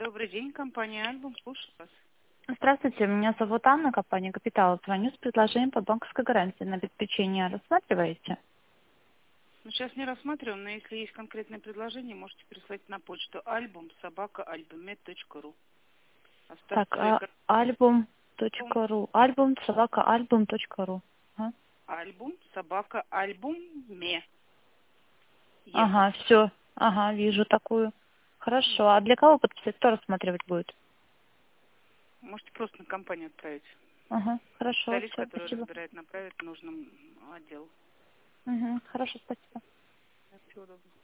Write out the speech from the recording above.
Добрый день, компания «Альбом», слушаю вас. Здравствуйте, меня зовут Анна, компания «Капитал». Звоню с предложением по банковской гарантии на обеспечение. Рассматриваете? Ну, сейчас не рассматриваем, но если есть конкретное предложение, можете прислать на почту album@albumet.ru. Так, Оставьте свои альбом.ру. Альбом.альбум.ру. альбум@альбуме. Ага, все. Ага, вижу такую. Хорошо. А для кого подписать? Кто рассматривать будет? Можете просто на компанию отправить. Ага, хорошо, Специалист, все, который спасибо. разбирает, направит в нужном отделу. Угу, хорошо, спасибо. Всего доброго.